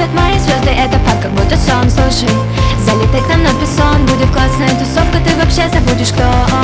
Светят мои звезды, это факт, как будто сон. Слушай, залетай к нам на песок, будет классная тусовка, ты вообще забудешь, кто он.